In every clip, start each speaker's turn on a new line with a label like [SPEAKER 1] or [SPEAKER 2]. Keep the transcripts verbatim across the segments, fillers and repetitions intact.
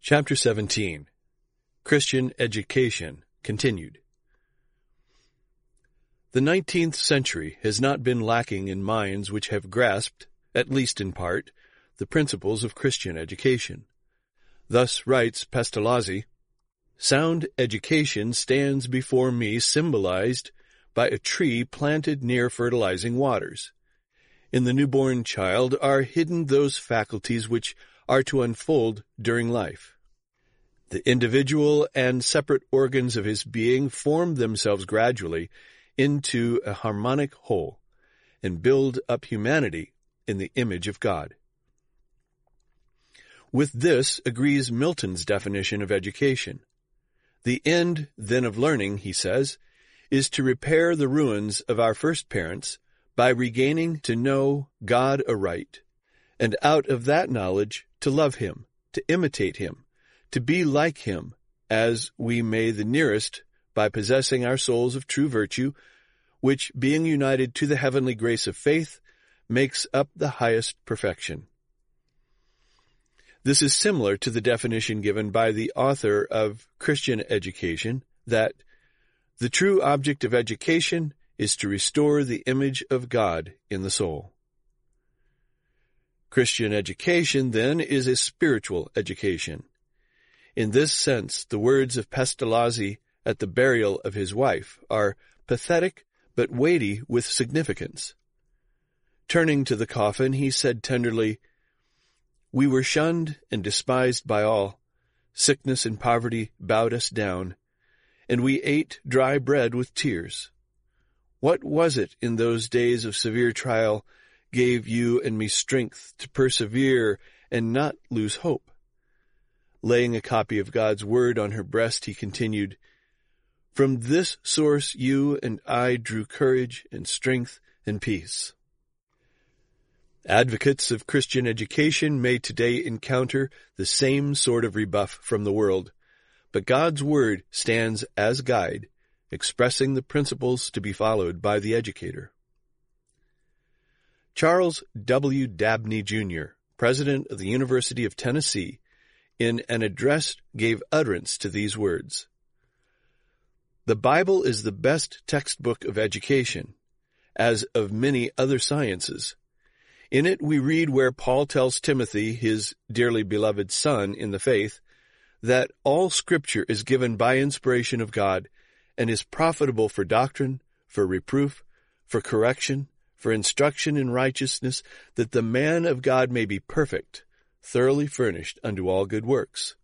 [SPEAKER 1] Chapter seventeen. Christian Education, Continued. The nineteenth century has not been lacking in minds which have grasped, at least in part, the principles of Christian education. Thus writes Pestalozzi, "Sound education stands before me symbolized by a tree planted near fertilizing waters. In the newborn child are hidden those faculties which are to unfold during life. The individual and separate organs of his being form themselves gradually into a harmonic whole, and build up humanity in the image of God." With this agrees Milton's definition of education. The end, then, of learning, he says, is to repair the ruins of our first parents by regaining to know God aright, and out of that knowledge to love him, to imitate him, to be like him, as we may the nearest by possessing our souls of true virtue, which, being united to the heavenly grace of faith, makes up the highest perfection. This is similar to the definition given by the author of Christian Education, that the true object of education is to restore the image of God in the soul. Christian education, then, is a spiritual education. In this sense, the words of Pestalozzi at the burial of his wife are pathetic but weighty with significance. Turning to the coffin, he said tenderly, "We were shunned and despised by all. Sickness and poverty bowed us down, and we ate dry bread with tears. What was it in those days of severe trial gave you and me strength to persevere and not lose hope?" Laying a copy of God's Word on her breast, he continued, "From this source you and I drew courage and strength and peace." Advocates of Christian education may today encounter the same sort of rebuff from the world, but God's Word stands as guide, expressing the principles to be followed by the educator. Charles W. Dabney, Junior, president of the University of Tennessee, in an address gave utterance to these words. "The Bible is the best textbook of education, as of many other sciences. In it we read where Paul tells Timothy, his dearly beloved son in the faith, that all Scripture is given by inspiration of God and is profitable for doctrine, for reproof, for correction, for instruction in righteousness, that the man of God may be perfect, thoroughly furnished unto all good works."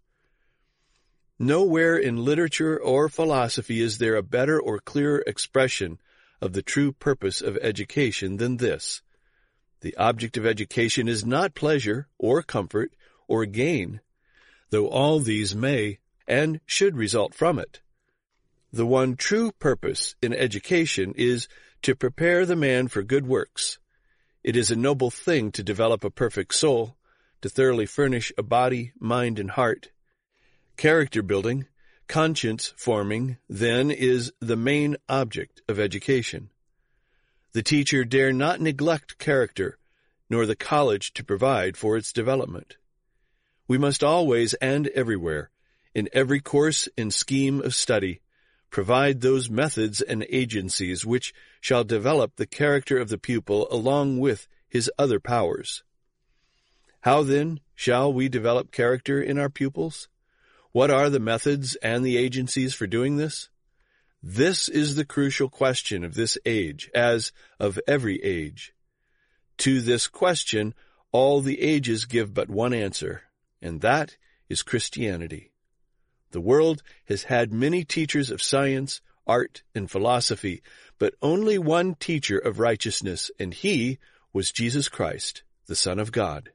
[SPEAKER 1] Nowhere in literature or philosophy is there a better or clearer expression of the true purpose of education than this. The object of education is not pleasure or comfort or gain, though all these may and should result from it. The one true purpose in education is to prepare the man for good works. It is a noble thing to develop a perfect soul, to thoroughly furnish a body, mind, and heart. Character building, conscience forming, then, is the main object of education. The teacher dare not neglect character, nor the college to provide for its development. We must always and everywhere, in every course and scheme of study, provide those methods and agencies which shall develop the character of the pupil along with his other powers. How, then, shall we develop character in our pupils? What are the methods and the agencies for doing this? This is the crucial question of this age, as of every age. To this question, all the ages give but one answer, and that is Christianity. The world has had many teachers of science, art, and philosophy, but only one teacher of righteousness, and he was Jesus Christ, the Son of God.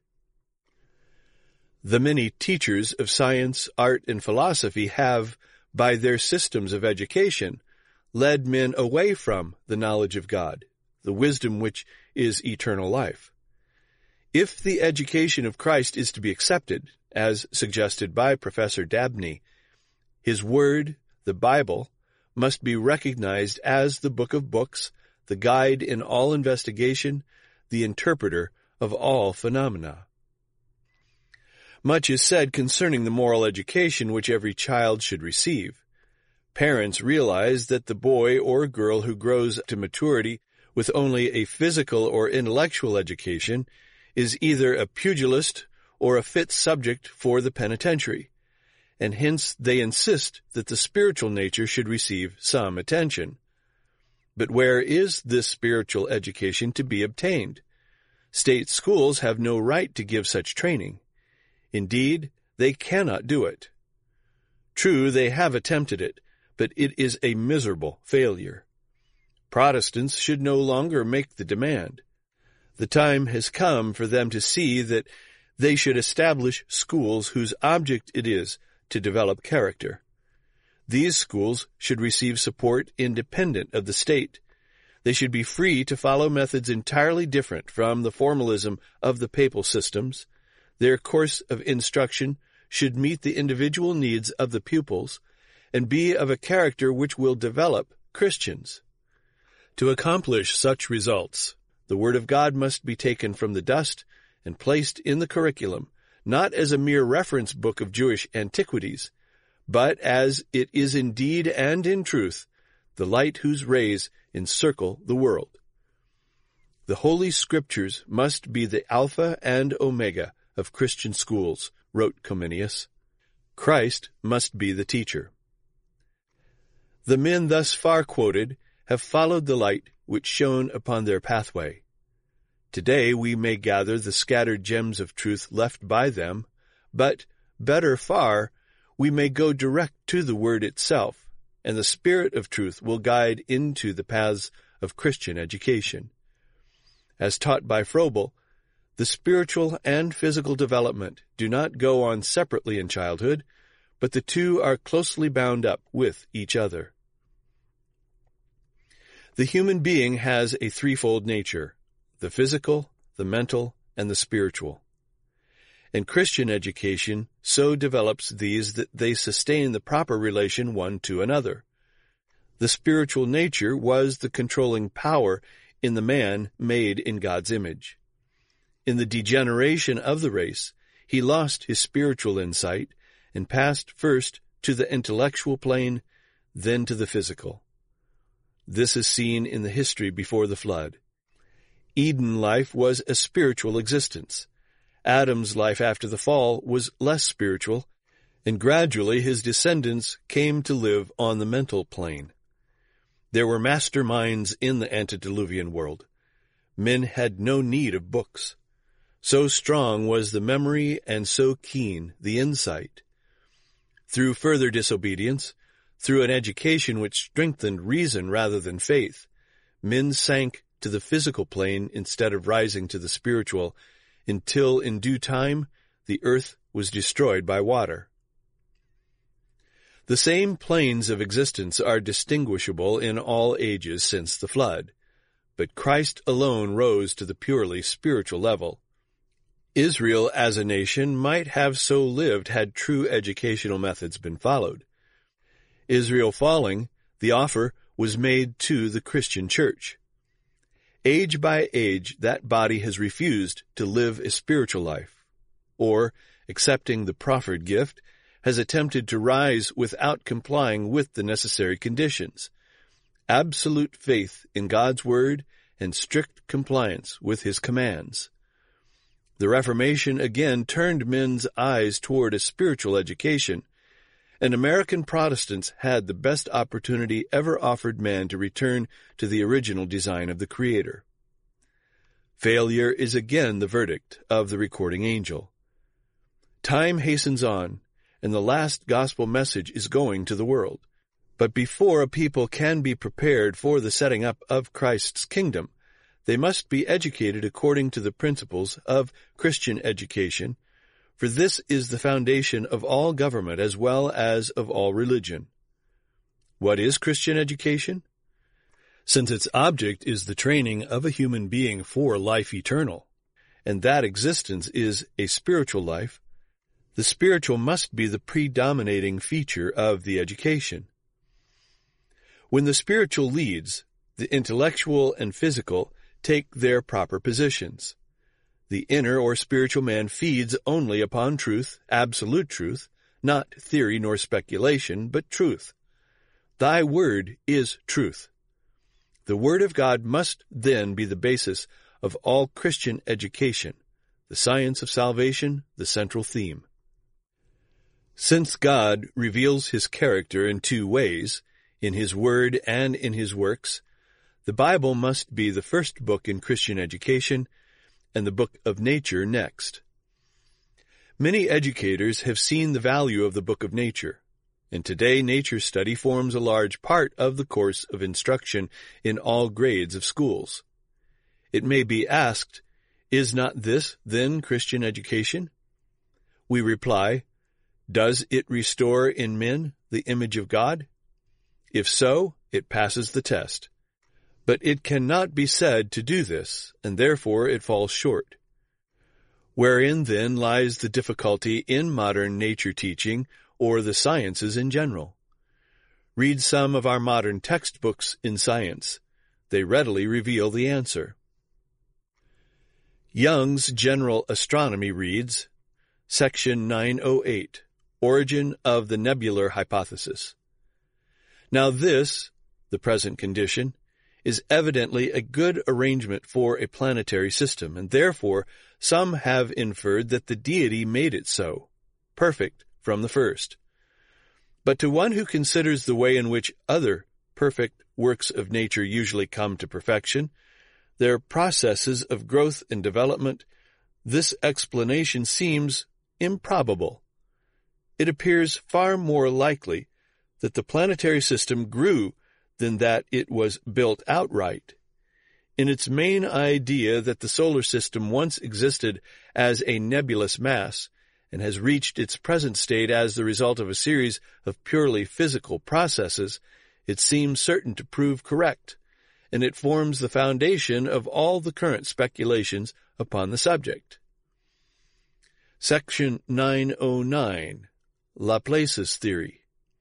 [SPEAKER 1] The many teachers of science, art, and philosophy have, by their systems of education, led men away from the knowledge of God, the wisdom which is eternal life. If the education of Christ is to be accepted, as suggested by Professor Dabney, his Word, the Bible, must be recognized as the book of books, the guide in all investigation, the interpreter of all phenomena. Much is said concerning the moral education which every child should receive. Parents realize that the boy or girl who grows to maturity with only a physical or intellectual education is either a pugilist or a fit subject for the penitentiary, and hence they insist that the spiritual nature should receive some attention. But where is this spiritual education to be obtained? State schools have no right to give such training. Indeed, they cannot do it. True, they have attempted it, but it is a miserable failure. Protestants should no longer make the demand. The time has come for them to see that they should establish schools whose object it is to develop character. These schools should receive support independent of the state. They should be free to follow methods entirely different from the formalism of the papal systems. Their course of instruction should meet the individual needs of the pupils and be of a character which will develop Christians. To accomplish such results, the Word of God must be taken from the dust and placed in the curriculum, not as a mere reference book of Jewish antiquities, but as it is indeed and in truth, the light whose rays encircle the world. The Holy Scriptures must be the Alpha and Omega of Christian schools, wrote Comenius. Christ must be the teacher. The men thus far quoted have followed the light which shone upon their pathway. Today we may gather the scattered gems of truth left by them, but, better far, we may go direct to the Word itself, and the Spirit of truth will guide into the paths of Christian education. As taught by Froebel, the spiritual and physical development do not go on separately in childhood, but the two are closely bound up with each other. The human being has a threefold nature: the physical, the mental, and the spiritual. And Christian education so develops these that they sustain the proper relation one to another. The spiritual nature was the controlling power in the man made in God's image. In the degeneration of the race, he lost his spiritual insight and passed first to the intellectual plane, then to the physical. This is seen in the history before the flood. Eden life was a spiritual existence. Adam's life after the fall was less spiritual, and gradually his descendants came to live on the mental plane. There were master minds in the antediluvian world. Men had no need of books. So strong was the memory and so keen the insight. Through further disobedience, through an education which strengthened reason rather than faith, men sank to the physical plane instead of rising to the spiritual, until in due time the earth was destroyed by water. The same planes of existence are distinguishable in all ages since the flood, but Christ alone rose to the purely spiritual level. Israel as a nation might have so lived had true educational methods been followed. Israel falling, the offer was made to the Christian church. Age by age, that body has refused to live a spiritual life, or, accepting the proffered gift, has attempted to rise without complying with the necessary conditions: absolute faith in God's Word and strict compliance with His commands. The Reformation again turned men's eyes toward a spiritual education, and American Protestants had the best opportunity ever offered man to return to the original design of the Creator. Failure is again the verdict of the recording angel. Time hastens on, and the last gospel message is going to the world. But before a people can be prepared for the setting up of Christ's kingdom, they must be educated according to the principles of Christian education, for this is the foundation of all government as well as of all religion. What is Christian education? Since its object is the training of a human being for life eternal, and that existence is a spiritual life, the spiritual must be the predominating feature of the education. When the spiritual leads, the intellectual and physical take their proper positions. The inner or spiritual man feeds only upon truth, absolute truth, not theory nor speculation, but truth. Thy word is truth. The Word of God must then be the basis of all Christian education, the science of salvation, the central theme. Since God reveals His character in two ways, in His Word and in His works, the Bible must be the first book in Christian education, and the book of nature next. Many educators have seen the value of the book of nature, and today nature study forms a large part of the course of instruction in all grades of schools. It may be asked, is not this then Christian education? We reply, does it restore in men the image of God? If so, it passes the test. But it cannot be said to do this, and therefore it falls short. Wherein then lies the difficulty in modern nature teaching or the sciences in general? Read some of our modern textbooks in science. They readily reveal the answer. Young's General Astronomy reads, Section nine oh eight, Origin of the Nebular Hypothesis. Now this, the present condition, is evidently a good arrangement for a planetary system, and therefore some have inferred that the deity made it so, perfect from the first. But to one who considers the way in which other perfect works of nature usually come to perfection, their processes of growth and development, this explanation seems improbable. It appears far more likely that the planetary system grew than that it was built outright. In its main idea that the solar system once existed as a nebulous mass, and has reached its present state as the result of a series of purely physical processes, it seems certain to prove correct, and it forms the foundation of all the current speculations upon the subject. Section nine oh nine, Laplace's theory.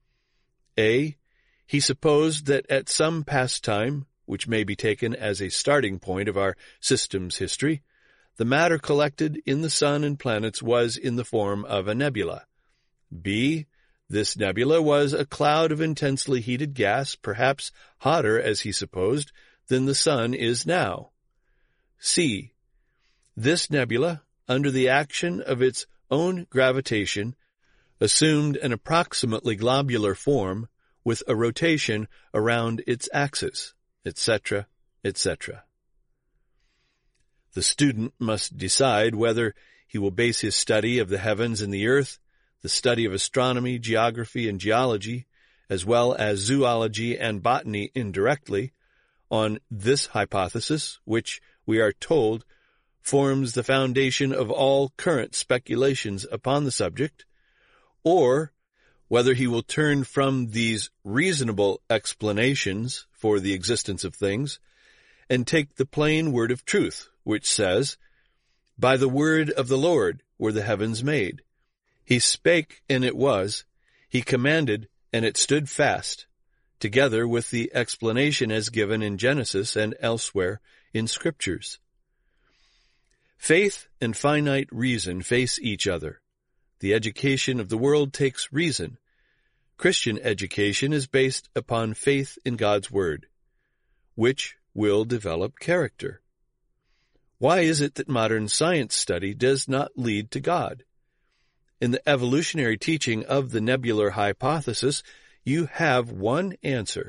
[SPEAKER 1] A. He supposed that at some past time, which may be taken as a starting point of our system's history, the matter collected in the sun and planets was in the form of a nebula. B. This nebula was a cloud of intensely heated gas, perhaps hotter, as he supposed, than the sun is now. C. This nebula, under the action of its own gravitation, assumed an approximately globular form with a rotation around its axis, et cetera, et cetera. The student must decide whether he will base his study of the heavens and the earth, the study of astronomy, geography, and geology, as well as zoology and botany indirectly, on this hypothesis, which, we are told, forms the foundation of all current speculations upon the subject, or whether he will turn from these reasonable explanations for the existence of things and take the plain word of truth, which says, By the word of the Lord were the heavens made. He spake, and it was. He commanded, and it stood fast, together with the explanation as given in Genesis and elsewhere in Scriptures. Faith and finite reason face each other. The education of the world takes reason. Christian education is based upon faith in God's Word, which will develop character. Why is it that modern science study does not lead to God? In the evolutionary teaching of the nebular hypothesis, you have one answer.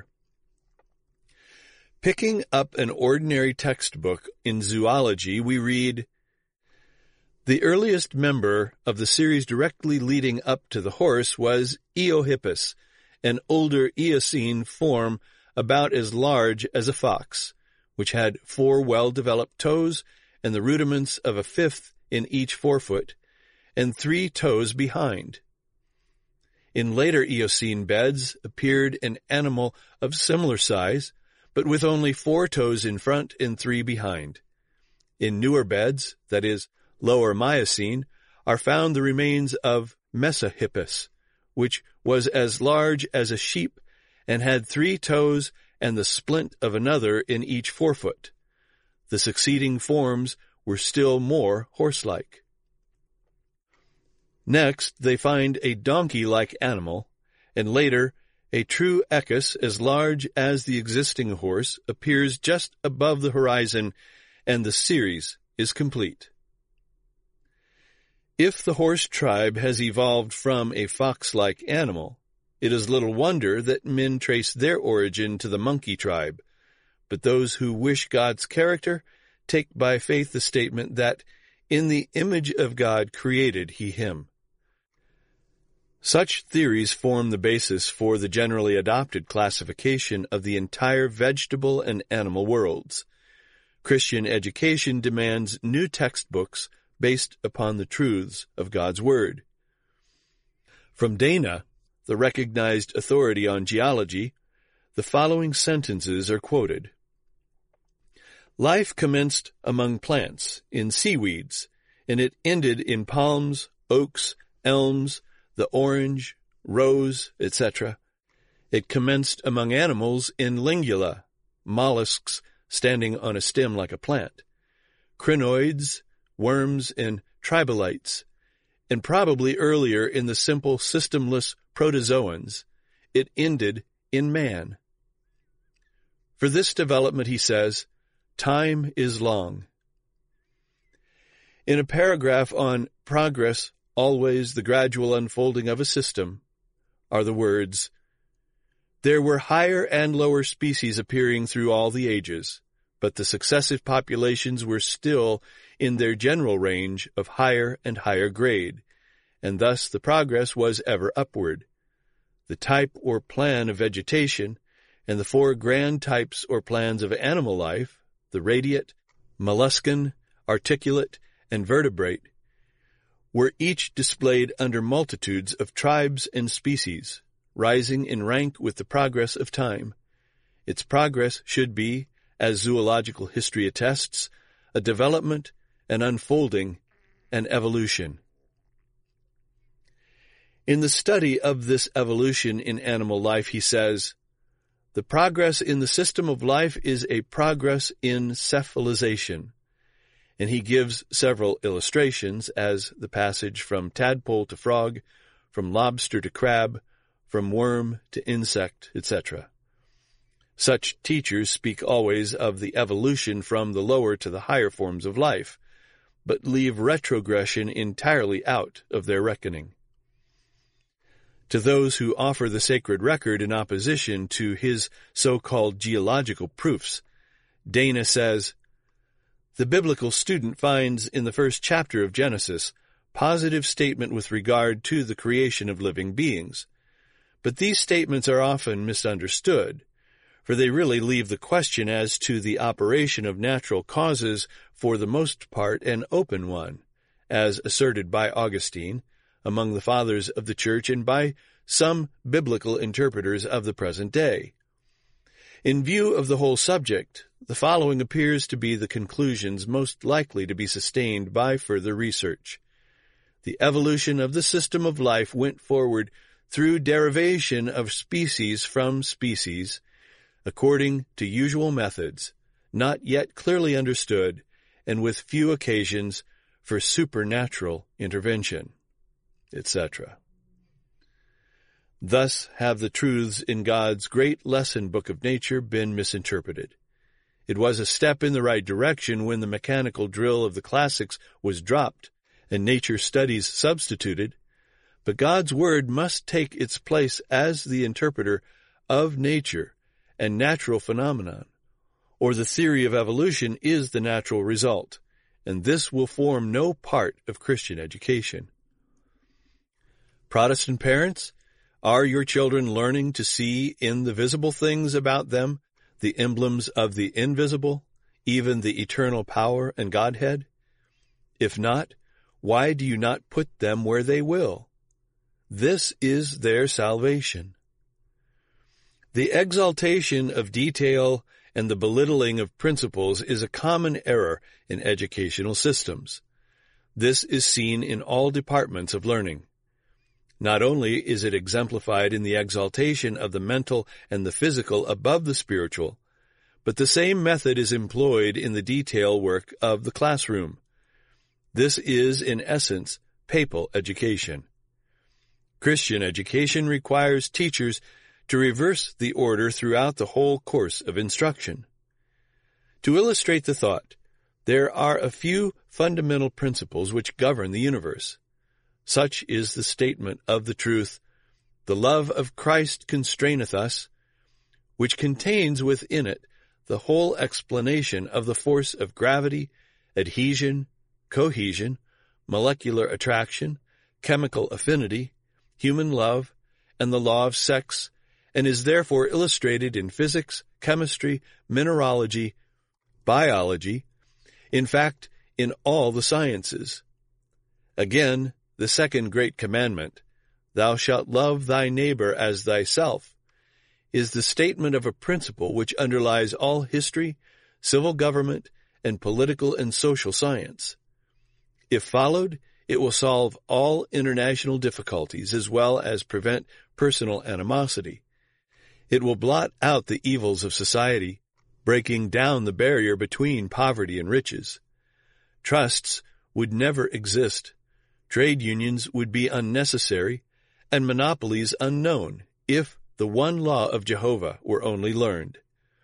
[SPEAKER 1] Picking up an ordinary textbook in zoology, we read, The earliest member of the series directly leading up to the horse was Eohippus, an older Eocene form about as large as a fox, which had four well-developed toes and the rudiments of a fifth in each forefoot, and three toes behind. In later Eocene beds appeared an animal of similar size, but with only four toes in front and three behind. In newer beds, that is, Lower Miocene, are found the remains of Mesohippus, which was as large as a sheep and had three toes and the splint of another in each forefoot. The succeeding forms were still more horse-like. Next, they find a donkey-like animal, and later, a true equus as large as the existing horse appears just above the horizon, and the series is complete. If the horse tribe has evolved from a fox-like animal, it is little wonder that men trace their origin to the monkey tribe, but those who wish God's character take by faith the statement that in the image of God created he him. Such theories form the basis for the generally adopted classification of the entire vegetable and animal worlds. Christian education demands new textbooks based upon the truths of God's Word. From Dana, the recognized authority on geology, the following sentences are quoted. Life commenced among plants, in seaweeds, and it ended in palms, oaks, elms, the orange, rose, et cetera. It commenced among animals in lingula, mollusks standing on a stem like a plant, crinoids, worms, and tribolites, and probably earlier in the simple systemless protozoans. It ended in man. For this development, he says, time is long. In a paragraph on progress, always the gradual unfolding of a system, are the words, there were higher and lower species appearing through all the ages, but the successive populations were still in their general range of higher and higher grade, and thus the progress was ever upward. The type or plan of vegetation, and the four grand types or plans of animal life, the radiate, molluscan, articulate, and vertebrate, were each displayed under multitudes of tribes and species, rising in rank with the progress of time. Its progress should be, as zoological history attests, a development, an unfolding, an evolution. In the study of this evolution in animal life, he says, the progress in the system of life is a progress in cephalization. And he gives several illustrations, as the passage from tadpole to frog, from lobster to crab, from worm to insect, et cetera. Such teachers speak always of the evolution from the lower to the higher forms of life, but leave retrogression entirely out of their reckoning. To those who offer the sacred record in opposition to his so-called geological proofs, Dana says, the biblical student finds in the first chapter of Genesis positive statement with regard to the creation of living beings. But these statements are often misunderstood, for they really leave the question as to the operation of natural causes for the most part an open one, as asserted by Augustine, among the fathers of the Church, and by some biblical interpreters of the present day. In view of the whole subject, the following appears to be the conclusions most likely to be sustained by further research. The evolution of the system of life went forward through derivation of species from species, according to usual methods, not yet clearly understood, and with few occasions for supernatural intervention, et cetera. Thus have the truths in God's great lesson book of nature been misinterpreted. It was a step in the right direction when the mechanical drill of the classics was dropped and nature studies substituted, but God's Word must take its place as the interpreter of nature and natural phenomenon, or the theory of evolution is the natural result, and this will form no part of Christian education. Protestant parents, are your children learning to see in the visible things about them the emblems of the invisible, even the eternal power and Godhead? If not, why do you not put them where they will? This is their salvation. The exaltation of detail and the belittling of principles is a common error in educational systems. This is seen in all departments of learning. Not only is it exemplified in the exaltation of the mental and the physical above the spiritual, but the same method is employed in the detail work of the classroom. This is, in essence, papal education. Christian education requires teachers to reverse the order throughout the whole course of instruction. To illustrate the thought, there are a few fundamental principles which govern the universe. Such is the statement of the truth, "The love of Christ constraineth us," which contains within it the whole explanation of the force of gravity, adhesion, cohesion, molecular attraction, chemical affinity, human love, and the law of sex, and is therefore illustrated in physics, chemistry, mineralogy, biology, in fact, in all the sciences. Again, the second great commandment, "Thou shalt love thy neighbor as thyself," is the statement of a principle which underlies all history, civil government, and political and social science. If followed, it will solve all international difficulties as well as prevent personal animosity. It will blot out the evils of society, breaking down the barrier between poverty and riches. Trusts would never exist, trade unions would be unnecessary, and monopolies unknown if the one law of Jehovah were only learned.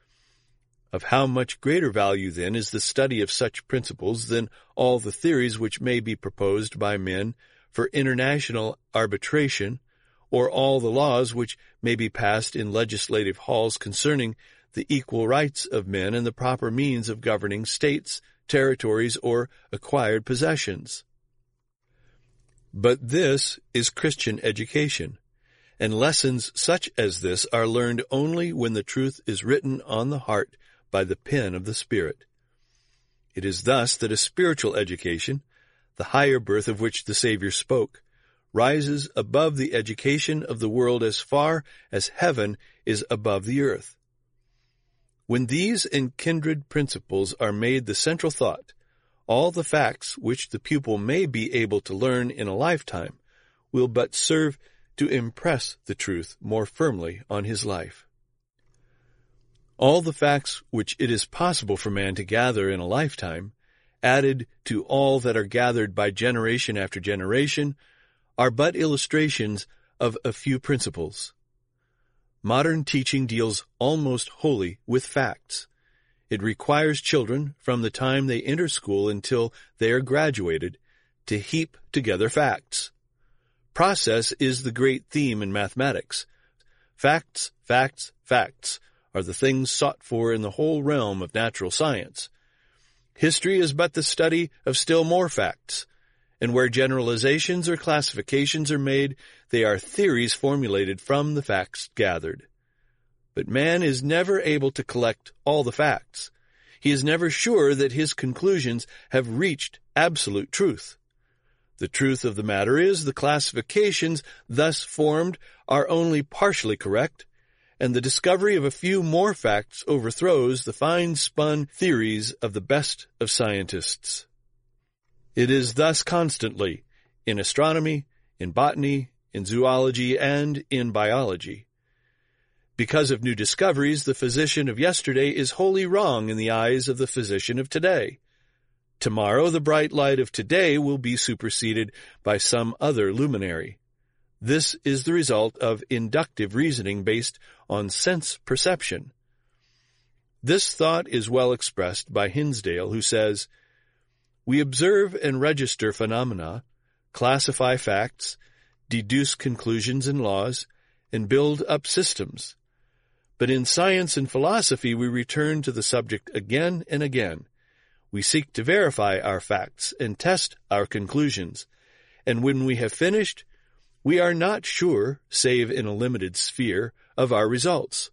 [SPEAKER 1] Of how much greater value, then, is the study of such principles than all the theories which may be proposed by men for international arbitration, or all the laws which may be passed in legislative halls concerning the equal rights of men and the proper means of governing states, territories, or acquired possessions. But this is Christian education, and lessons such as this are learned only when the truth is written on the heart by the pen of the Spirit. It is thus that a spiritual education, the higher birth of which the Savior spoke, rises above the education of the world as far as heaven is above the earth. When these and kindred principles are made the central thought, all the facts which the pupil may be able to learn in a lifetime will but serve to impress the truth more firmly on his life. All the facts which it is possible for man to gather in a lifetime, added to all that are gathered by generation after generation, are but illustrations of a few principles. Modern teaching deals almost wholly with facts. It requires children, from the time they enter school until they are graduated, to heap together facts. Process is the great theme in mathematics. Facts, facts, facts are the things sought for in the whole realm of natural science. History is but the study of still more facts, and where generalizations or classifications are made, they are theories formulated from the facts gathered. But man is never able to collect all the facts. He is never sure that his conclusions have reached absolute truth. The truth of the matter is the classifications thus formed are only partially correct, and the discovery of a few more facts overthrows the fine-spun theories of the best of scientists. It is thus constantly, in astronomy, in botany, in zoology, and in biology. Because of new discoveries, the physician of yesterday is wholly wrong in the eyes of the physician of today. Tomorrow, the bright light of today will be superseded by some other luminary. This is the result of inductive reasoning based on sense perception. This thought is well expressed by Hinsdale, who says, "We observe and register phenomena, classify facts, deduce conclusions and laws, and build up systems. But in science and philosophy we return to the subject again and again. We seek to verify our facts and test our conclusions, and when we have finished, we are not sure, save in a limited sphere, of our results.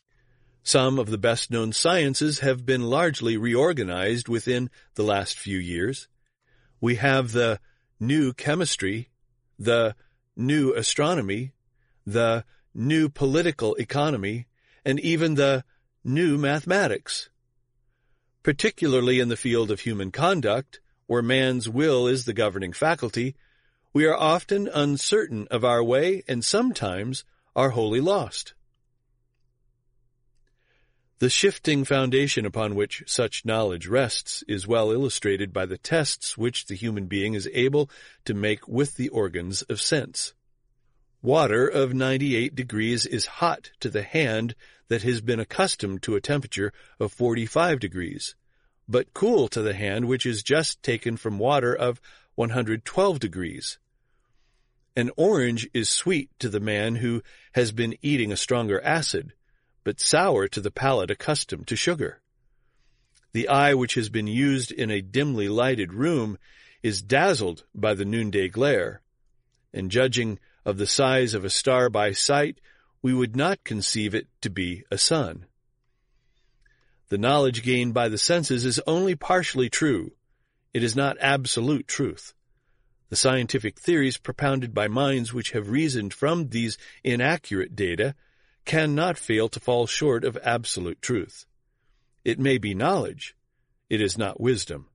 [SPEAKER 1] Some of the best-known sciences have been largely reorganized within the last few years. We have the new chemistry, the new astronomy, the new political economy, and even the new mathematics. Particularly in the field of human conduct, where man's will is the governing faculty, we are often uncertain of our way and sometimes are wholly lost. The shifting foundation upon which such knowledge rests is well illustrated by the tests which the human being is able to make with the organs of sense. Water of ninety-eight degrees is hot to the hand that has been accustomed to a temperature of forty-five degrees, but cool to the hand which is just taken from water of one hundred twelve degrees. An orange is sweet to the man who has been eating a stronger acid, but sour to the palate accustomed to sugar. The eye which has been used in a dimly lighted room is dazzled by the noonday glare, and judging of the size of a star by sight, we would not conceive it to be a sun. The knowledge gained by the senses is only partially true. It is not absolute truth. The scientific theories propounded by minds which have reasoned from these inaccurate data cannot fail to fall short of absolute truth. It may be knowledge. It is not wisdom.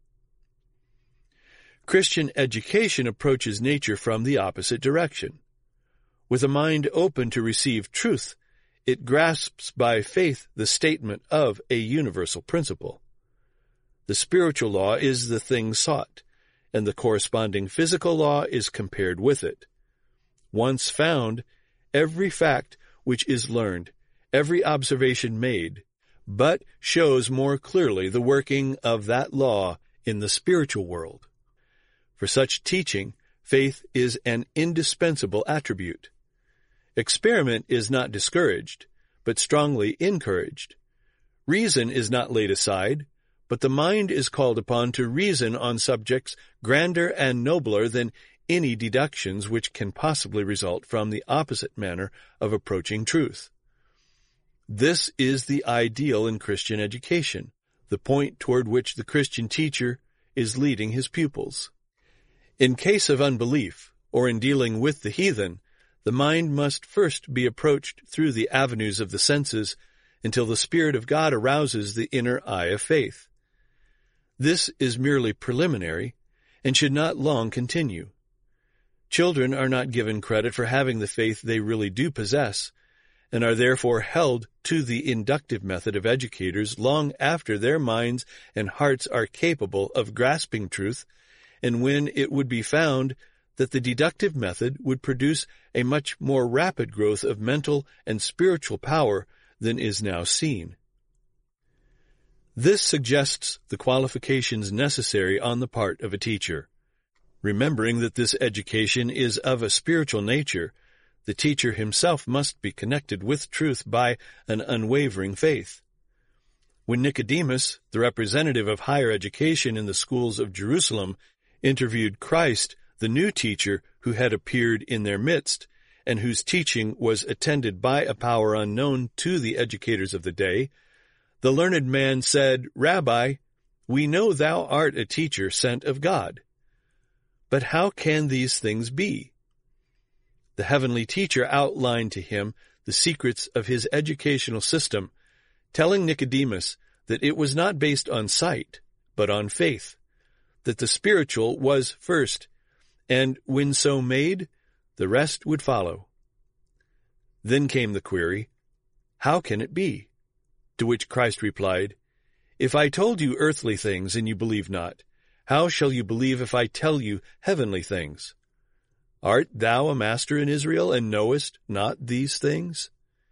[SPEAKER 1] Christian education approaches nature from the opposite direction. With a mind open to receive truth, it grasps by faith the statement of a universal principle. The spiritual law is the thing sought, and the corresponding physical law is compared with it. Once found, every fact which is learned, every observation made, but shows more clearly the working of that law in the spiritual world. For such teaching, faith is an indispensable attribute. Experiment is not discouraged, but strongly encouraged. Reason is not laid aside, but the mind is called upon to reason on subjects grander and nobler than any deductions which can possibly result from the opposite manner of approaching truth. This is the ideal in Christian education, the point toward which the Christian teacher is leading his pupils. In case of unbelief, or in dealing with the heathen, the mind must first be approached through the avenues of the senses until the Spirit of God arouses the inner eye of faith. This is merely preliminary and should not long continue. Children are not given credit for having the faith they really do possess, and are therefore held to the inductive method of educators long after their minds and hearts are capable of grasping truth, and when it would be found that the deductive method would produce a much more rapid growth of mental and spiritual power than is now seen. This suggests the qualifications necessary on the part of a teacher. Remembering that this education is of a spiritual nature, the teacher himself must be connected with truth by an unwavering faith. When Nicodemus, the representative of higher education in the schools of Jerusalem, interviewed Christ, the new teacher who had appeared in their midst, and whose teaching was attended by a power unknown to the educators of the day, the learned man said, "Rabbi, we know thou art a teacher sent of God. But how can these things be?" The heavenly teacher outlined to him the secrets of his educational system, telling Nicodemus that it was not based on sight, but on faith, that the spiritual was first, and when so made, the rest would follow. Then came the query, "How can it be?" To which Christ replied, "If I told you earthly things and you believe not, how shall you believe if I tell you heavenly things? Art thou a master in Israel, and knowest not these things?"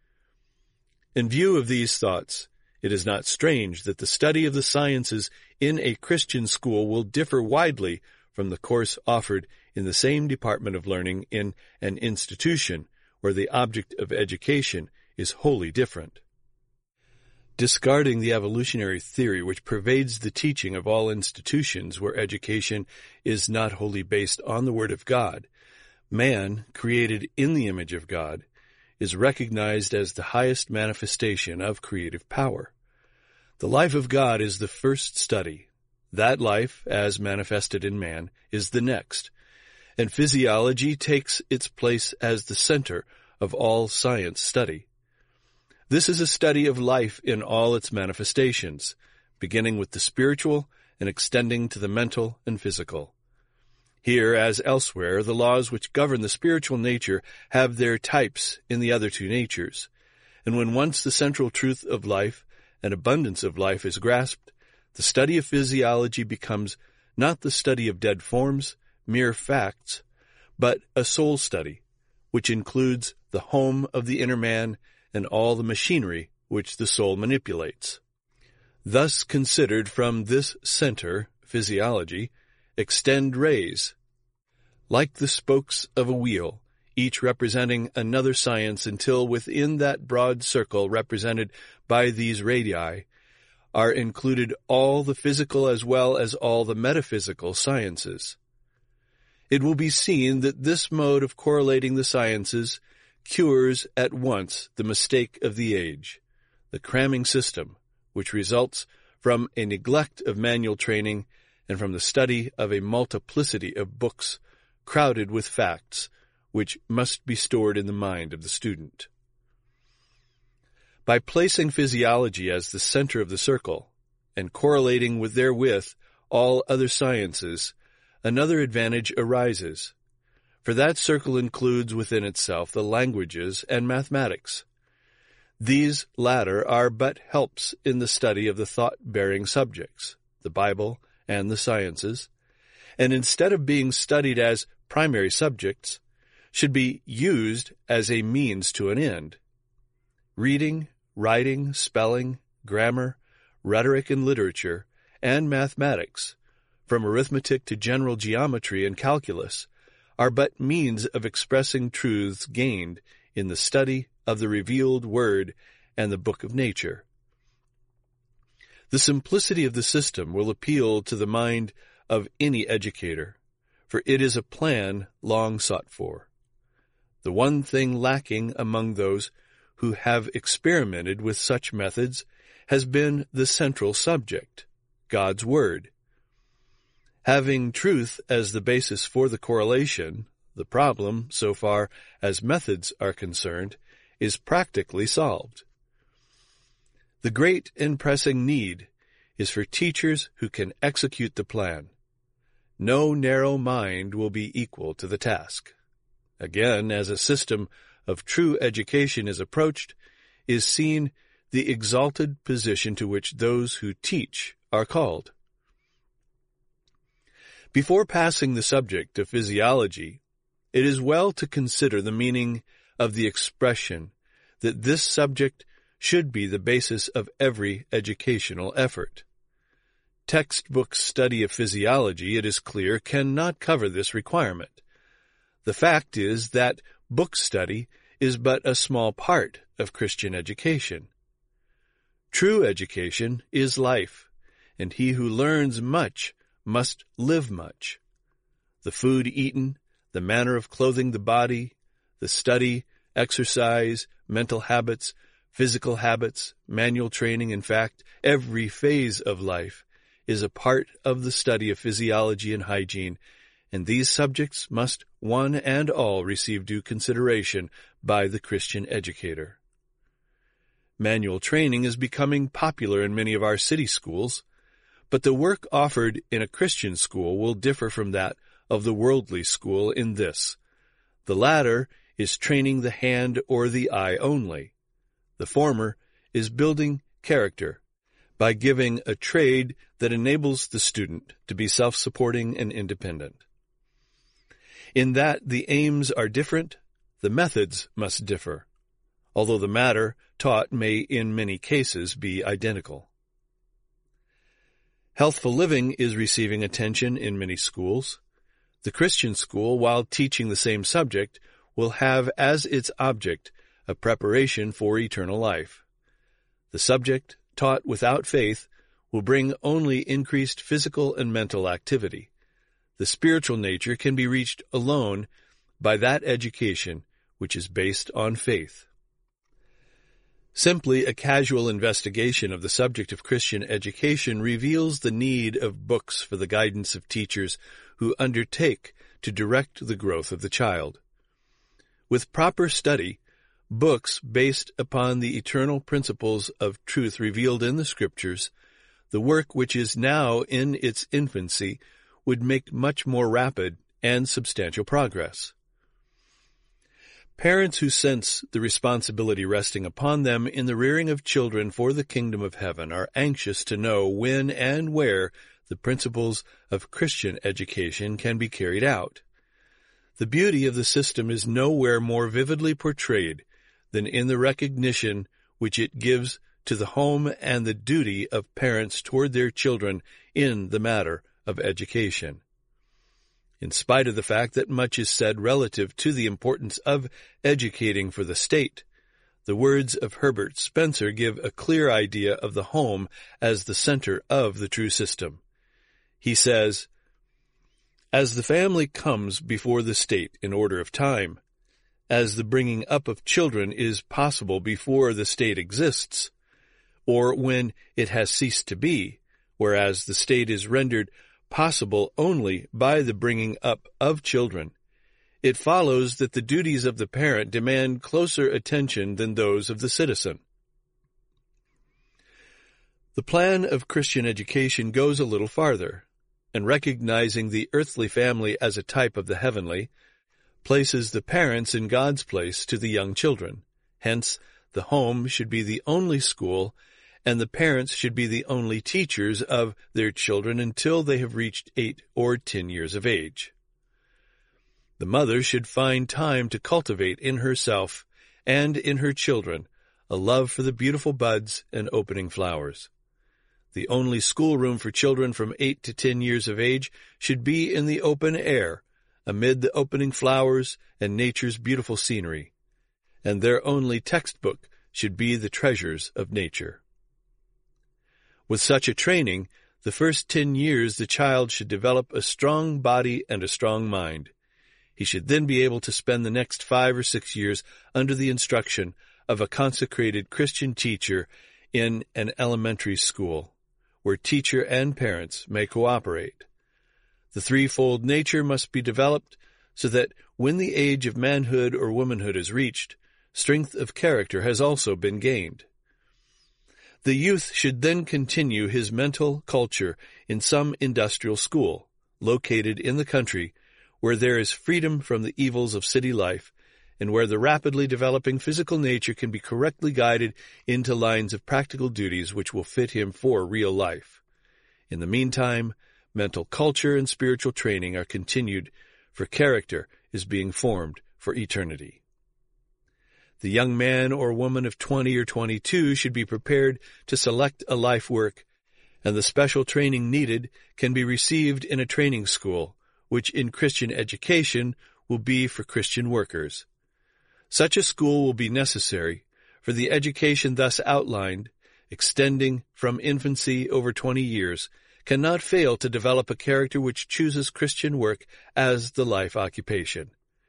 [SPEAKER 1] In view of these thoughts, it is not strange that the study of the sciences in a Christian school will differ widely from the course offered in the same department of learning in an institution where the object of education is wholly different. Discarding the evolutionary theory which pervades the teaching of all institutions where education is not wholly based on the Word of God, man, created in the image of God, is recognized as the highest manifestation of creative power. The life of God is the first study. That life, as manifested in man, is the next, and physiology takes its place as the center of all science study. This is a study of life in all its manifestations, beginning with the spiritual and extending to the mental and physical. Here, as elsewhere, the laws which govern the spiritual nature have their types in the other two natures, and when once the central truth of life, and abundance of life is grasped, the study of physiology becomes not the study of dead forms, mere facts, but a soul study, which includes the home of the inner man and all the machinery which the soul manipulates. Thus considered from this center, physiology, extend rays, like the spokes of a wheel, each representing another science until within that broad circle represented by these radii are included all the physical as well as all the metaphysical sciences. It will be seen that this mode of correlating the sciences cures at once the mistake of the age, the cramming system, which results from a neglect of manual training and from the study of a multiplicity of books crowded with facts which must be stored in the mind of the student. By placing physiology as the center of the circle and correlating with therewith all other sciences, another advantage arises, for that circle includes within itself the languages and mathematics. These latter are but helps in the study of the thought-bearing subjects, the Bible and the sciences, and instead of being studied as primary subjects, should be used as a means to an end. Reading, writing, spelling, grammar, rhetoric and literature, and mathematics, from arithmetic to general geometry and calculus, are but means of expressing truths gained in the study of the revealed Word and the book of nature. The simplicity of the system will appeal to the mind of any educator, for it is a plan long sought for. The one thing lacking among those who have experimented with such methods has been the central subject, God's Word. Having truth as the basis for the correlation, the problem, so far as methods are concerned, is practically solved. The great and pressing need is for teachers who can execute the plan. No narrow mind will be equal to the task. Again, as a system of true education is approached, is seen the exalted position to which those who teach are called. Before passing the subject of physiology, it is well to consider the meaning of the expression that this subject should be the basis of every educational effort. Textbook study of physiology, it is clear, cannot cover this requirement. The fact is that book study is but a small part of Christian education. True education is life, and he who learns much must live much. The food eaten, the manner of clothing the body, the study, exercise, mental habits, physical habits, manual training, in fact, every phase of life is a part of the study of physiology and hygiene, and these subjects must one and all receive due consideration by the Christian educator. Manual training is becoming popular in many of our city schools, but the work offered in a Christian school will differ from that of the worldly school in this. The latter is training the hand or the eye only. The former is building character by giving a trade that enables the student to be self-supporting and independent. In that the aims are different, the methods must differ, although the matter taught may in many cases be identical. Healthful living is receiving attention in many schools. The Christian school, while teaching the same subject, will have as its object a preparation for eternal life. The subject, taught without faith, will bring only increased physical and mental activity. The spiritual nature can be reached alone by that education which is based on faith. Simply a casual investigation of the subject of Christian education reveals the need of books for the guidance of teachers who undertake to direct the growth of the child. With proper study, books based upon the eternal principles of truth revealed in the Scriptures, the work which is now in its infancy would make much more rapid and substantial progress. Parents who sense the responsibility resting upon them in the rearing of children for the kingdom of heaven are anxious to know when and where the principles of Christian education can be carried out. The beauty of the system is nowhere more vividly portrayed than in the recognition which it gives to the home and the duty of parents toward their children in the matter of education. In spite of the fact that much is said relative to the importance of educating for the state, the words of Herbert Spencer give a clear idea of the home as the center of the true system. He says, "As the family comes before the state in order of time, as the bringing up of children is possible before the state exists, or when it has ceased to be, whereas the state is rendered possible only by the bringing up of children, it follows that the duties of the parent demand closer attention than those of the citizen." The plan of Christian education goes a little farther, and recognizing the earthly family as a type of the heavenly, places the parents in God's place to the young children. Hence, the home should be the only school, and the parents should be the only teachers of their children until they have reached eight or ten years of age. The mother should find time to cultivate in herself and in her children a love for the beautiful buds and opening flowers. The only schoolroom for children from eight to ten years of age should be in the open air, amid the opening flowers and nature's beautiful scenery, and their only textbook should be the treasures of nature. With such a training, the first ten years the child should develop a strong body and a strong mind. He should then be able to spend the next five or six years under the instruction of a consecrated Christian teacher in an elementary school, where teacher and parents may cooperate. The threefold nature must be developed so that when the age of manhood or womanhood is reached, strength of character has also been gained. The youth should then continue his mental culture in some industrial school, located in the country, where there is freedom from the evils of city life, and where the rapidly developing physical nature can be correctly guided into lines of practical duties which will fit him for real life. In the meantime, mental culture and spiritual training are continued, for character is being formed for eternity. The young man or woman of twenty or twenty-two should be prepared to select a life work, and the special training needed can be received in a training school, which in Christian education will be for Christian workers. Such a school will be necessary, for the education thus outlined, extending from infancy over twenty years, cannot fail to develop a character which chooses Christian work as the life occupation.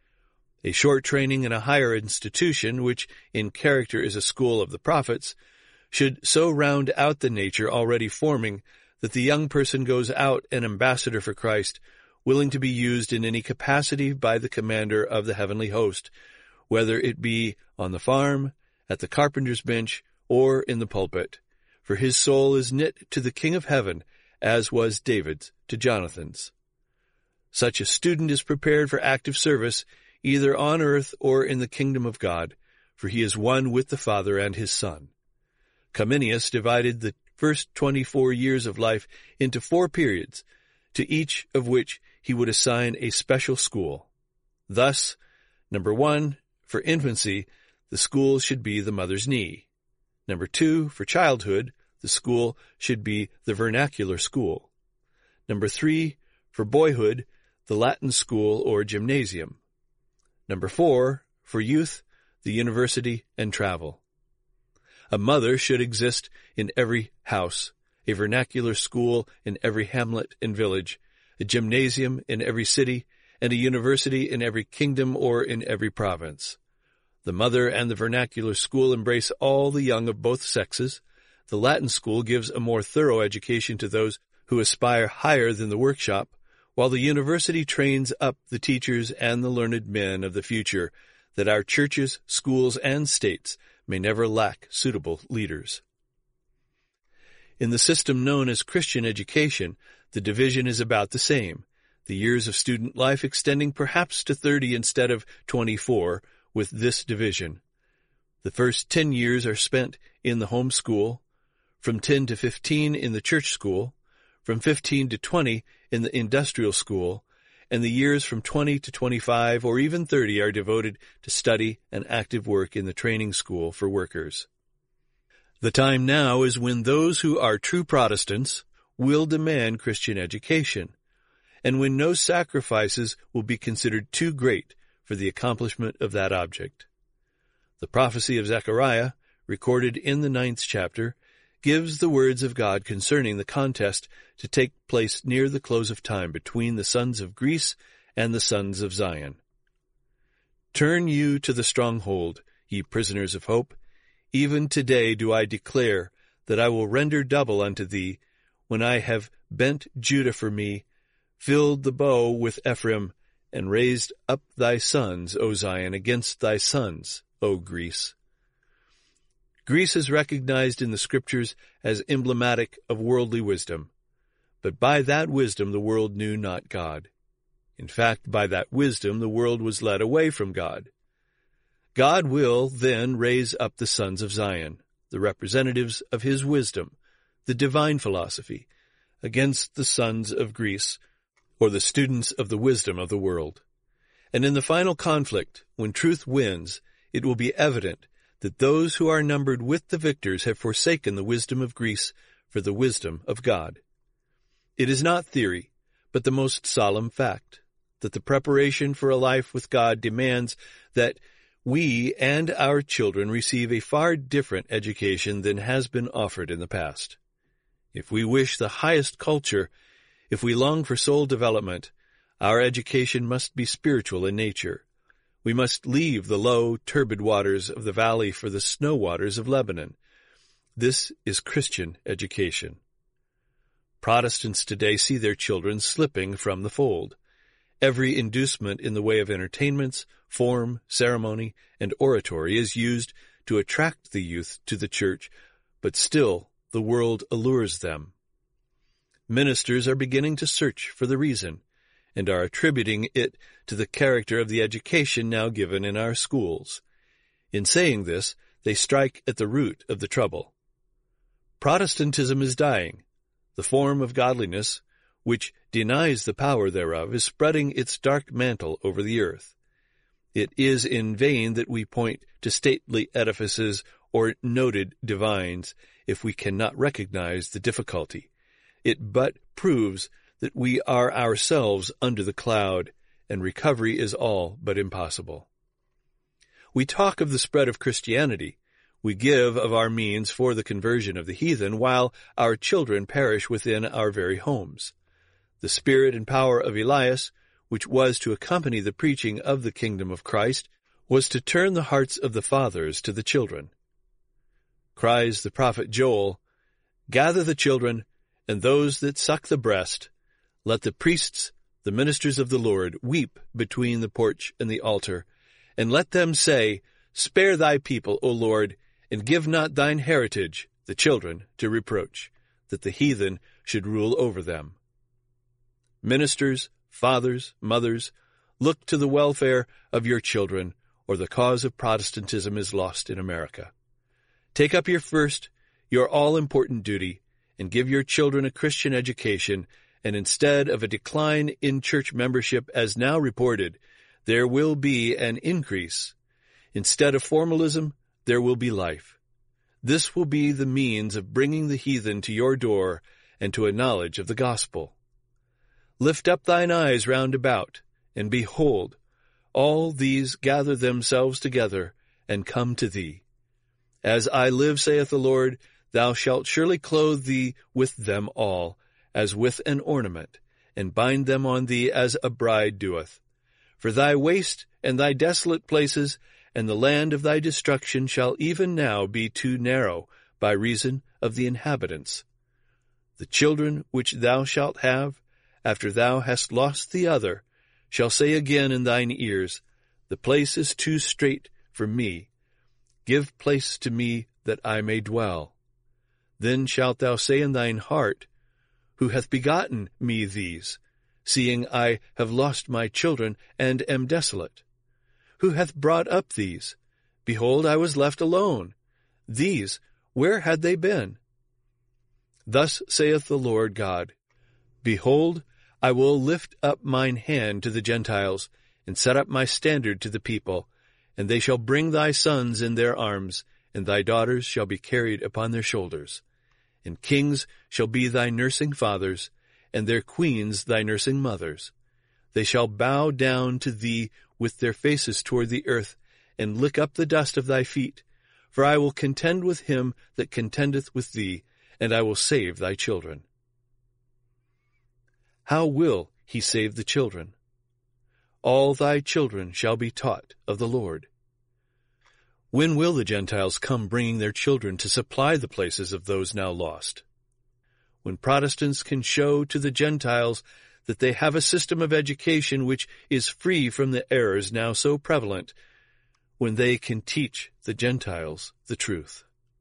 [SPEAKER 1] A short training in a higher institution, which in character is a school of the prophets, should so round out the nature already forming that the young person goes out an ambassador for Christ, willing to be used in any capacity by the commander of the heavenly host, whether it be on the farm, at the carpenter's bench, or in the pulpit. For his soul is knit to the King of heaven, as was David's to Jonathan's. Such a student is prepared for active service, either on earth or in the kingdom of God, for he is one with the Father and his Son. Comenius divided the first twenty-four years of life into four periods, to each of which he would assign a special school. Thus, number one, for infancy, the school should be the mother's knee. Number two, for childhood, the school should be the vernacular school. Number three, for boyhood, the Latin school or gymnasium. Number four, for youth, the university and travel. A mother should exist in every house, a vernacular school in every hamlet and village, a gymnasium in every city, and a university in every kingdom or in every province. The mother and the vernacular school embrace all the young of both sexes. The Latin school gives a more thorough education to those who aspire higher than the workshop, while the university trains up the teachers and the learned men of the future, that our churches, schools, and states may never lack suitable leaders. In the system known as Christian education, the division is about the same, the years of student life extending perhaps to thirty instead of twenty-four, with this division. The first ten years are spent in the home school, from ten to fifteen in the church school, from fifteen to twenty in the industrial school, and the years from twenty to twenty-five or even thirty are devoted to study and active work in the training school for workers. The time now is when those who are true Protestants will demand Christian education, and when no sacrifices will be considered too great for the accomplishment of that object. The prophecy of Zechariah, recorded in the ninth chapter, gives the words of God concerning the contest to take place near the close of time between the sons of Greece and the sons of Zion. Turn you to the stronghold, ye prisoners of hope. Even today do I declare that I will render double unto thee, when I have bent Judah for me, filled the bow with Ephraim, and raised up thy sons, O Zion, against thy sons, O Greece. Greece is recognized in the Scriptures as emblematic of worldly wisdom, but by that wisdom the world knew not God. In fact, by that wisdom the world was led away from God. God will then raise up the sons of Zion, the representatives of his wisdom, the divine philosophy, against the sons of Greece, or the students of the wisdom of the world. And in the final conflict, when truth wins, it will be evident that those who are numbered with the victors have forsaken the wisdom of Greece for the wisdom of God. It is not theory, but the most solemn fact, that the preparation for a life with God demands that we and our children receive a far different education than has been offered in the past. If we wish the highest culture, if we long for soul development, our education must be spiritual in nature. We must leave the low, turbid waters of the valley for the snow waters of Lebanon. This is Christian education. Protestants today see their children slipping from the fold. Every inducement in the way of entertainments, form, ceremony, and oratory is used to attract the youth to the church, but still the world allures them. Ministers are beginning to search for the reason, and are attributing it to the character of the education now given in our schools. In saying this, they strike at the root of the trouble. Protestantism is dying. The form of godliness, which denies the power thereof, is spreading its dark mantle over the earth. It is in vain that we point to stately edifices or noted divines if we cannot recognize the difficulty. It but proves that we are ourselves under the cloud, and recovery is all but impossible. We talk of the spread of Christianity. We give of our means for the conversion of the heathen, while our children perish within our very homes. The spirit and power of Elias, which was to accompany the preaching of the kingdom of Christ, was to turn the hearts of the fathers to the children. Cries the prophet Joel, "Gather the children, and those that suck the breast. Let the priests, the ministers of the Lord, weep between the porch and the altar, and let them say, Spare thy people, O Lord, and give not thine heritage, the children, to reproach, that the heathen should rule over them." Ministers, fathers, mothers, look to the welfare of your children, or the cause of Protestantism is lost in America. Take up your first, your all-important duty, and give your children a Christian education, and instead of a decline in church membership as now reported, there will be an increase. Instead of formalism, there will be life. This will be the means of bringing the heathen to your door and to a knowledge of the gospel. Lift up thine eyes round about, and behold, all these gather themselves together, and come to thee. As I live, saith the Lord, thou shalt surely clothe thee with them all, as with an ornament, and bind them on thee as a bride doeth. For thy waste and thy desolate places, and the land of thy destruction shall even now be too narrow by reason of the inhabitants. The children which thou shalt have, after thou hast lost the other, shall say again in thine ears, The place is too strait for me. Give place to me that I may dwell. Then shalt thou say in thine heart, Who hath begotten me these, seeing I have lost my children and am desolate? Who hath brought up these? Behold, I was left alone. These, where had they been? Thus saith the Lord God, Behold, I will lift up mine hand to the Gentiles, and set up my standard to the people, and they shall bring thy sons in their arms, and thy daughters shall be carried upon their shoulders. And kings shall be thy nursing fathers, and their queens thy nursing mothers. They shall bow down to thee with their faces toward the earth, and lick up the dust of thy feet. For I will contend with him that contendeth with thee, and I will save thy children. How will he save the children? All thy children shall be taught of the Lord. When will the Gentiles come bringing their children to supply the places of those now lost? When Protestants can show to the Gentiles that they have a system of education which is free from the errors now so prevalent, when they can teach the Gentiles the truth.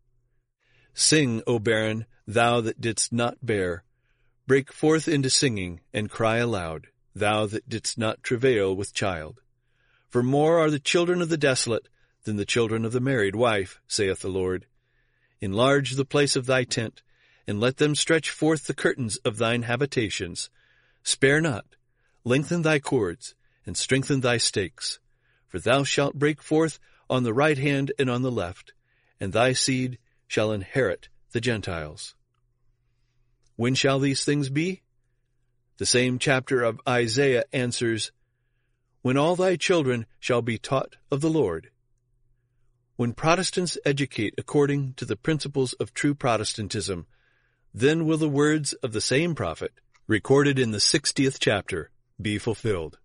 [SPEAKER 1] Sing, O barren, thou that didst not bear. Break forth into singing, and cry aloud, thou that didst not travail with child. For more are the children of the desolate than the children of the married wife, saith the Lord. Enlarge the place of thy tent, and let them stretch forth the curtains of thine habitations. Spare not, lengthen thy cords, and strengthen thy stakes. For thou shalt break forth on the right hand and on the left, and thy seed shall inherit the Gentiles. When shall these things be? The same chapter of Isaiah answers, When all thy children shall be taught of the Lord. When Protestants educate according to the principles of true Protestantism, then will the words of the same prophet, recorded in the sixtieth chapter, be fulfilled.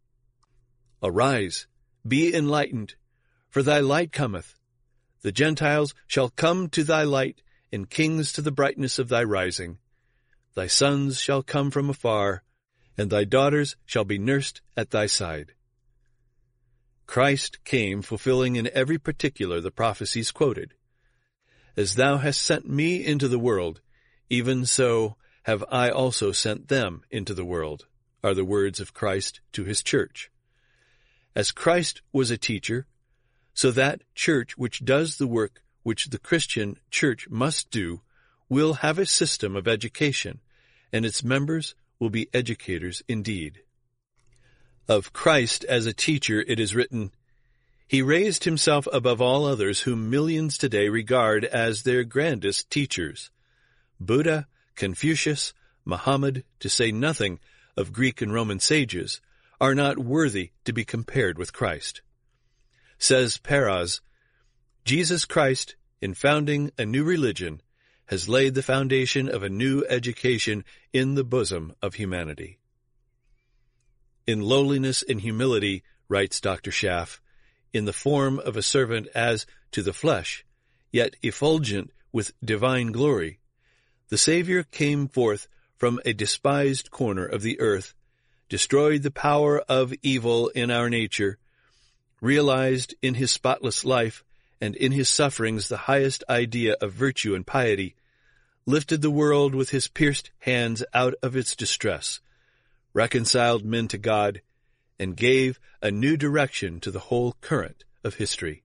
[SPEAKER 1] Arise, be enlightened, for thy light cometh. The Gentiles shall come to thy light, and kings to the brightness of thy rising. Thy sons shall come from afar, and thy daughters shall be nursed at thy side. Christ came fulfilling in every particular the prophecies quoted. As thou hast sent me into the world, even so have I also sent them into the world, are the words of Christ to his church. As Christ was a teacher, so that church which does the work which the Christian church must do will have a system of education, and its members will be educators indeed. Of Christ as a teacher it is written, He raised himself above all others whom millions today regard as their grandest teachers. Buddha, Confucius, Muhammad, to say nothing of Greek and Roman sages, are not worthy to be compared with Christ. Says Peraz, Jesus Christ, in founding a new religion, has laid the foundation of a new education in the bosom of humanity. In lowliness and humility, writes Doctor Schaff, in the form of a servant as to the flesh, yet effulgent with divine glory, the Savior came forth from a despised corner of the earth, destroyed the power of evil in our nature, realized in his spotless life and in his sufferings the highest idea of virtue and piety, lifted the world with his pierced hands out of its distress, reconciled men to God, and gave a new direction to the whole current of history.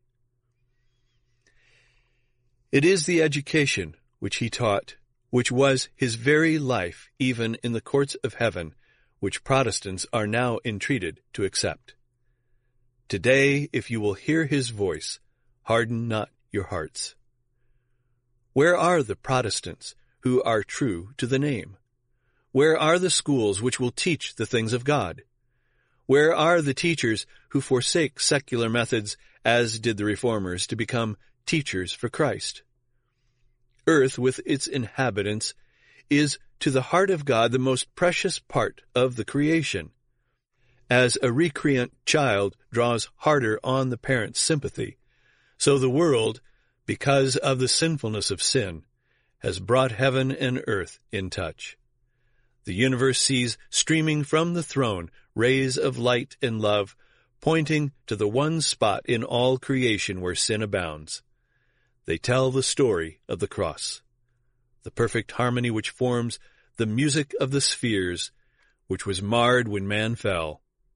[SPEAKER 1] It is the education which he taught, which was his very life even in the courts of heaven, which Protestants are now entreated to accept. Today, if you will hear his voice, harden not your hearts. Where are the Protestants who are true to the name? Where are the schools which will teach the things of God? Where are the teachers who forsake secular methods, as did the Reformers, to become teachers for Christ? Earth, with its inhabitants, is to the heart of God the most precious part of the creation. As a recreant child draws harder on the parent's sympathy, so the world, because of the sinfulness of sin, has brought heaven and earth in touch. The universe sees streaming from the throne rays of light and love, pointing to the one spot in all creation where sin abounds. They tell the story of the cross, the perfect harmony which forms the music of the spheres, which was marred when man fell.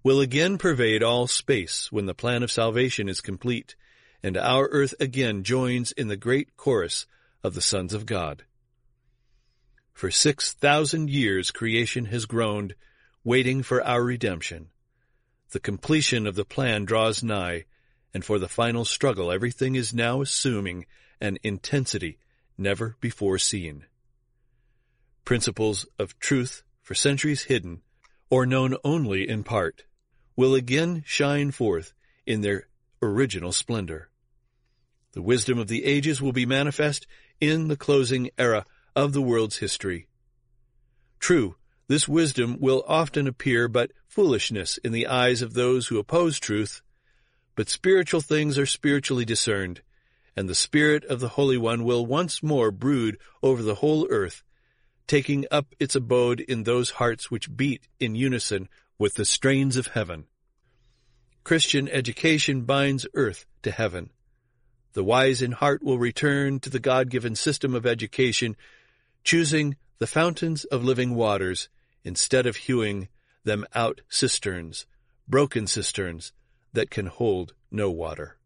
[SPEAKER 1] will again pervade all space when the plan of salvation is complete, and our earth again joins in the great chorus of the sons of God. For six thousand years creation has groaned, waiting for our redemption. The completion of the plan draws nigh, and for the final struggle everything is now assuming an intensity never before seen. Principles of truth for centuries hidden, or known only in part, will again shine forth in their original splendor. The wisdom of the ages will be manifest in the closing era of the world's history. True, this wisdom will often appear but foolishness in the eyes of those who oppose truth, but spiritual things are spiritually discerned, and the Spirit of the Holy One will once more brood over the whole earth, taking up its abode in those hearts which beat in unison with the strains of heaven. Christian education binds earth to heaven. The wise in heart will return to the God-given system of education, choosing the fountains of living waters instead of hewing them out cisterns, broken cisterns that can hold no water.